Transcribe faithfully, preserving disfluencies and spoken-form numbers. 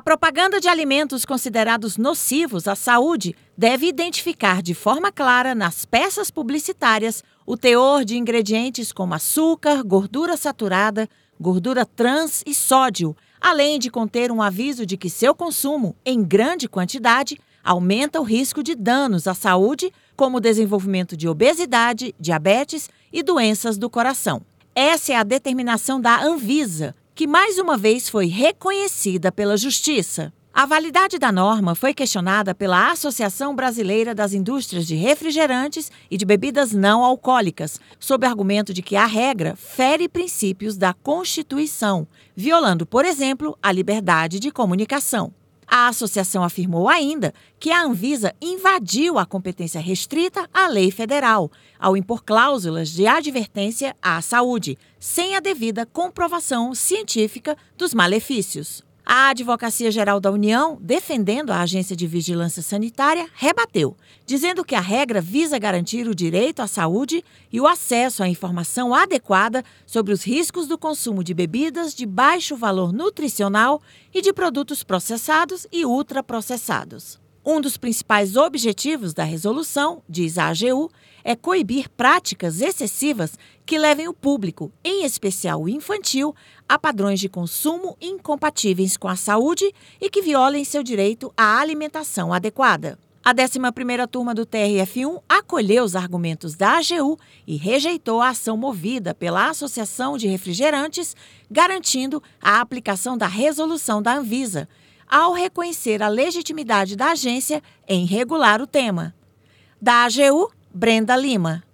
propaganda de alimentos considerados nocivos à saúde deve identificar de forma clara nas peças publicitárias o teor de ingredientes como açúcar, gordura saturada, gordura trans e sódio, além de conter um aviso de que seu consumo, em grande quantidade, aumenta o risco de danos à saúde, como o desenvolvimento de obesidade, diabetes e doenças do coração. Essa é a determinação da Anvisa, que mais uma vez foi reconhecida pela Justiça. A validade da norma foi questionada pela Associação Brasileira das Indústrias de Refrigerantes e de Bebidas Não Alcoólicas, sob argumento de que a regra fere princípios da Constituição, violando, por exemplo, a liberdade de comunicação. A associação afirmou ainda que a Anvisa invadiu a competência restrita à lei federal, ao impor cláusulas de advertência à saúde, sem a devida comprovação científica dos malefícios. A Advocacia Geral da União, defendendo a Agência de Vigilância Sanitária, rebateu, dizendo que a regra visa garantir o direito à saúde e o acesso à informação adequada sobre os riscos do consumo de bebidas de baixo valor nutricional e de produtos processados e ultraprocessados. Um dos principais objetivos da resolução, diz a AGU, é coibir práticas excessivas que levem o público, em especial o infantil, a padrões de consumo incompatíveis com a saúde e que violem seu direito à alimentação adequada. A décima primeira turma do T R F um acolheu os argumentos da AGU e rejeitou a ação movida pela Associação de Refrigerantes, garantindo a aplicação da resolução da Anvisa, ao reconhecer a legitimidade da agência em regular o tema. Da AGU, Brenda Lima.